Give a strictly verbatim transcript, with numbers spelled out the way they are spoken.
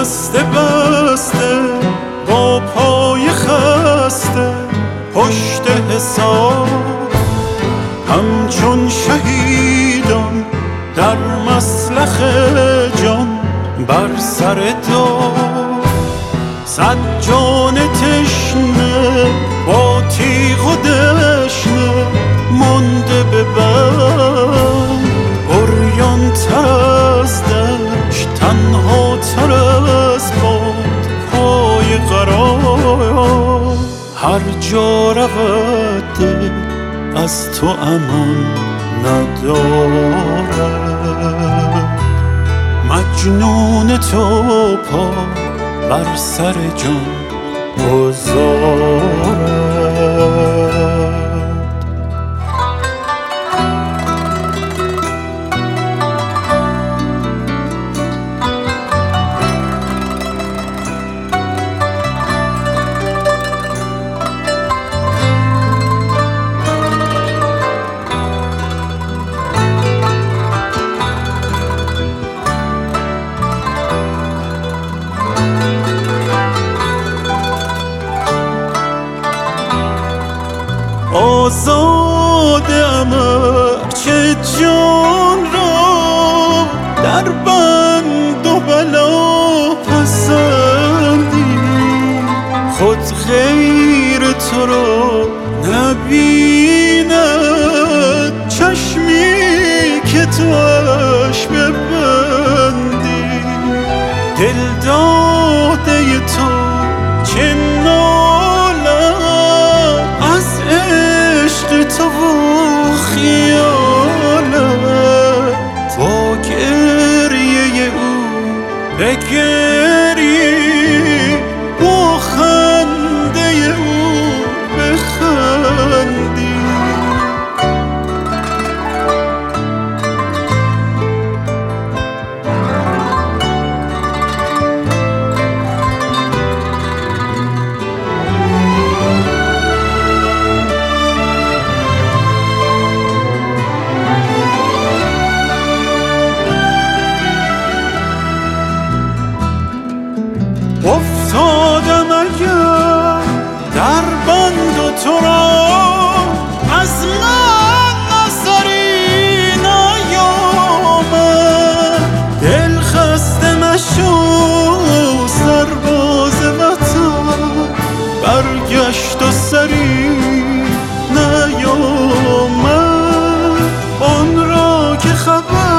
بسته بسته با پای خسته پشت حساب، همچون شهیدان در مسلخ جان بر سر دار. صد جان تشنه با تیغ و دشنه مانده به بند، عریان تر از دشت تنها تر از باد پای قرار. هر جا رود دل از تو امان ندارد، مجنون تو پا بر سر جان گذارد. آزادم ارچه جان را در بند و بلا پسندی، خود غیر تو را نبیند چشمی که توش ببندی. دل داده تو چه تو و خیالت، با گریه او بگری، با خنده او بخندی. افتادم اگر در بند و تو را از من نظری نیامد. دل خسته مشو سرباز وطن برگشت و سری نیامد. آن را که خبر